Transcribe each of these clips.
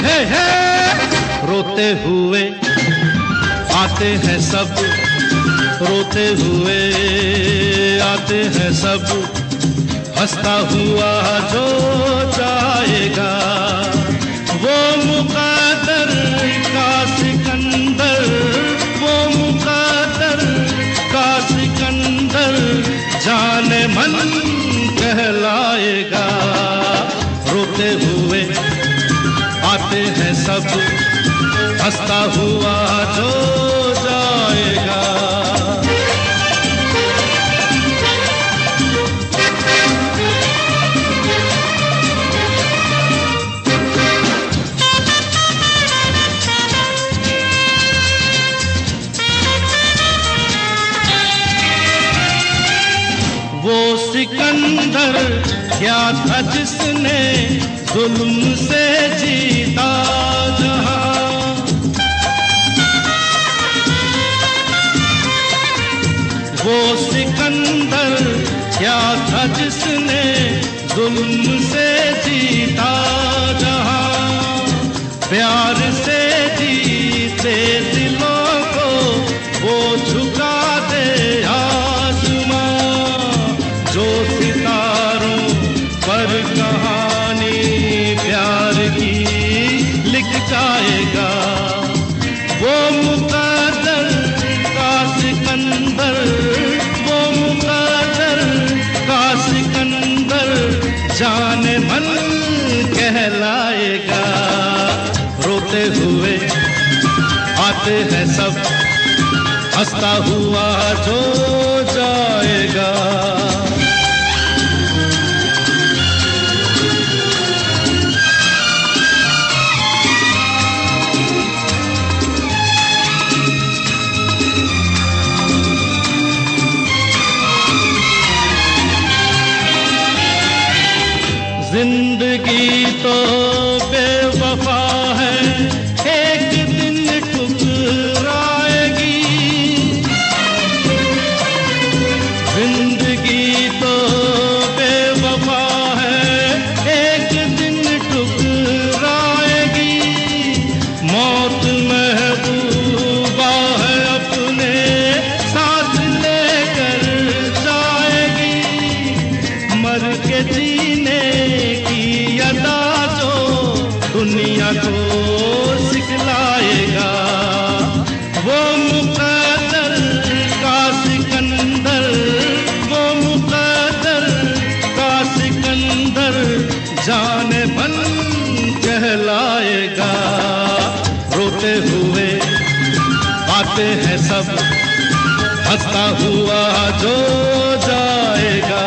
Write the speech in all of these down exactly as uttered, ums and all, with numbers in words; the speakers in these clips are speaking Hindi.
हे हे रोते हुए आते हैं सब, रोते हुए आते हैं सब, हंसता हुआ जो जाएगा वो मुक़द्दर का सिकंदर, वो मुक़द्दर का सिकंदर जाने मन कहलाएगा। रोते हुए आते हैं सब, हंसता हुआ जो जाएगा। वो सिकंदर क्या था जिसने जुल्म से जीता जहां, वो सिकंदर क्या था जिसने जुल्म से जीता जहां, प्यार से जीते दिलों को वो झुका दे आसमां, जो सितारों पर कहानी प्यार की लिख जाएगा। वो मुक़द्दर का सिकंदर, वो मुक़द्दर का सिकंदर जाने मन कहलाएगा। रोते हुए आते हैं सब, हंसता हुआ जो जाएगा। जिंदगी तो बेवफा है, एक दिन ठुकराएगी। जिंदगी तो बेवफा है, एक दिन ठुकराएगी। मौत महबूबा है, अपने साथ लेकर जाएगी। मर के जीने की अदा जो दुनिया को सिखलाएगा। वो मुक़द्दर का सिकंदर, वो मुक़द्दर का सिकंदर जाने मन कहलाएगा। रोते हुए आते हैं सब, हंसता हुआ जो जाएगा।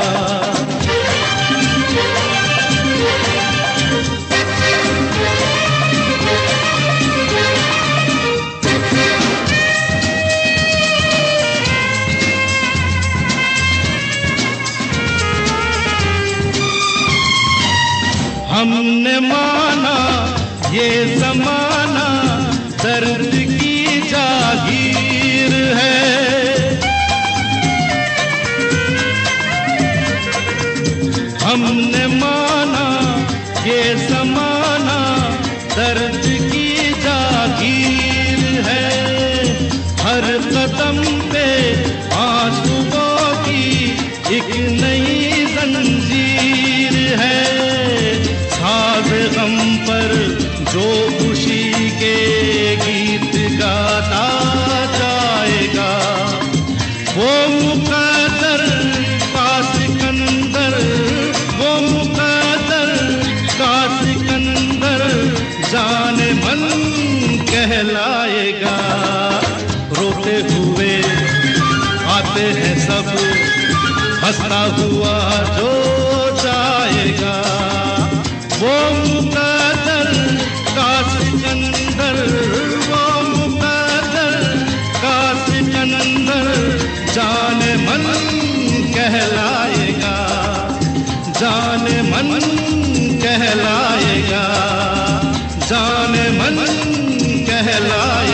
हमने माना ये ज़माना दर्द की जागीर है, हमने माना ये ज़माना दर्द की जागीर है। हर कदम पे आंसुओं की एक नई जंजीर है। साज़ गम पर जो खुशी के गीत गाता जाएगा। वो मुक़द्दर का सिकंदर, वो मुक़द्दर का सिकंदर जाने मन कहलाएगा। रोते हुए आते हैं सब, हंसता हुआ जो जाएगा। वो मुक़द्दर का सिकंदर, वो मुक़द्दर का सिकंदर जाने मन कहलाएगा, जाने मन कहलाएगा, जाने मन कहलाएगा।